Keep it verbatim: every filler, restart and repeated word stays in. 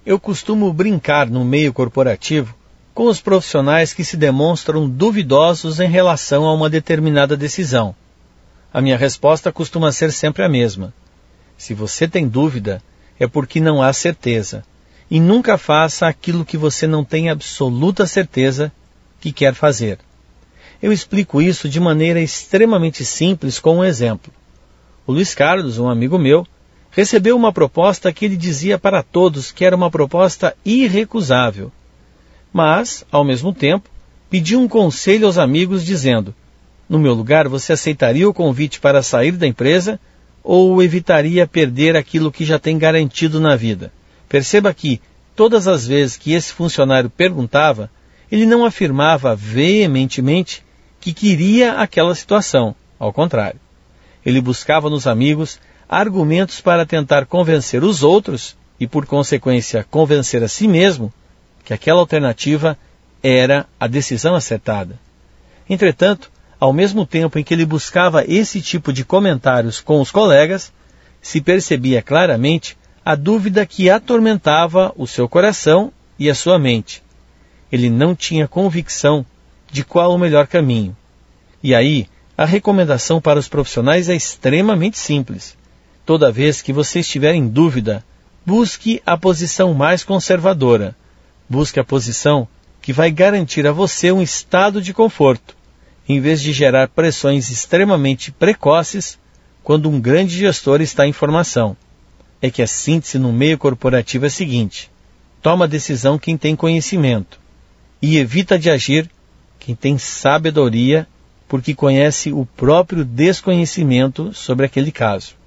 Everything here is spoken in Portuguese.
Eu costumo brincar no meio corporativo com os profissionais que se demonstram duvidosos em relação a uma determinada decisão. A minha resposta costuma ser sempre a mesma. Se você tem dúvida, é porque não há certeza. E nunca faça aquilo que você não tem absoluta certeza que quer fazer. Eu explico isso de maneira extremamente simples com um exemplo. O Luiz Carlos, um amigo meu, recebeu uma proposta que ele dizia para todos que era uma proposta irrecusável. Mas, ao mesmo tempo, pediu um conselho aos amigos dizendo: no meu lugar, você aceitaria o convite para sair da empresa ou evitaria perder aquilo que já tem garantido na vida? Perceba que, todas as vezes que esse funcionário perguntava, ele não afirmava veementemente que queria aquela situação. Ao contrário, ele buscava nos amigos argumentos para tentar convencer os outros e, por consequência, convencer a si mesmo que aquela alternativa era a decisão acertada. Entretanto, ao mesmo tempo em que ele buscava esse tipo de comentários com os colegas, se percebia claramente a dúvida que atormentava o seu coração e a sua mente. Ele não tinha convicção de qual o melhor caminho. E aí, a recomendação para os profissionais é extremamente simples. Toda vez que você estiver em dúvida, busque a posição mais conservadora. Busque a posição que vai garantir a você um estado de conforto, em vez de gerar pressões extremamente precoces quando um grande gestor está em formação. É que a síntese no meio corporativo é a seguinte: toma decisão quem tem conhecimento e evita de agir quem tem sabedoria, porque conhece o próprio desconhecimento sobre aquele caso.